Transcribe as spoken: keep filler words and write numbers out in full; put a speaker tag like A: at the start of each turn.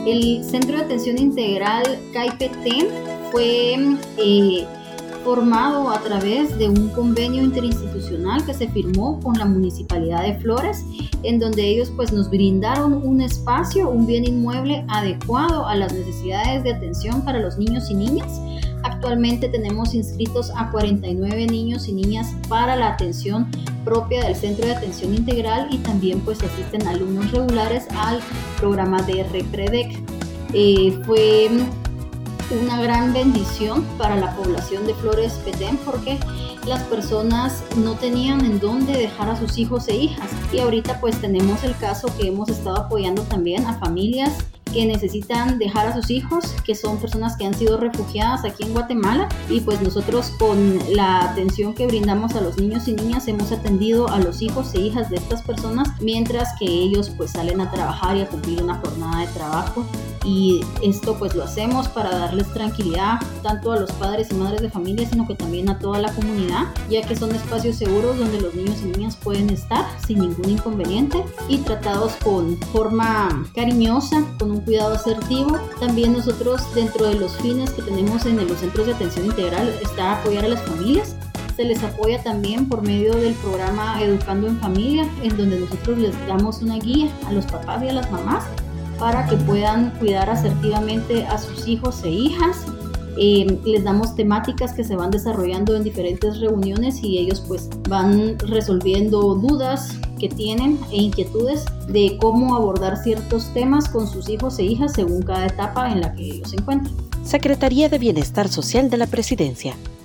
A: El Centro de Atención Integral CAIPETEN fue eh, formado a través de un convenio interinstitucional que se firmó con la Municipalidad de Flores, en donde ellos pues nos brindaron un espacio, un bien inmueble adecuado a las necesidades de atención para los niños y niñas. Actualmente tenemos inscritos a cuarenta y nueve niños y niñas para la atención propia del Centro de Atención Integral, y también pues asisten alumnos regulares al programa de REPREDEC. Eh, fue una gran bendición para la población de Flores Petén porque las personas no tenían en dónde dejar a sus hijos e hijas, y ahorita pues tenemos el caso que hemos estado apoyando también a familias que necesitan dejar a sus hijos, que son personas que han sido refugiadas aquí en Guatemala, y pues nosotros con la atención que brindamos a los niños y niñas hemos atendido a los hijos e hijas de estas personas mientras que ellos pues salen a trabajar y a cumplir una jornada de trabajo. Y esto pues lo hacemos para darles tranquilidad tanto a los padres y madres de familia, sino que también a toda la comunidad, ya que son espacios seguros donde los niños y niñas pueden estar sin ningún inconveniente y tratados con forma cariñosa, con un cuidado asertivo. También nosotros, dentro de los fines que tenemos en los centros de atención integral, está apoyar a las familias. Se les apoya también por medio del programa Educando en Familia, en donde nosotros les damos una guía a los papás y a las mamás para que puedan cuidar asertivamente a sus hijos e hijas. Eh, les damos temáticas que se van desarrollando en diferentes reuniones y ellos pues van resolviendo dudas que tienen e inquietudes de cómo abordar ciertos temas con sus hijos e hijas según cada etapa en la que ellos se encuentran.
B: Secretaría de Bienestar Social de la Presidencia.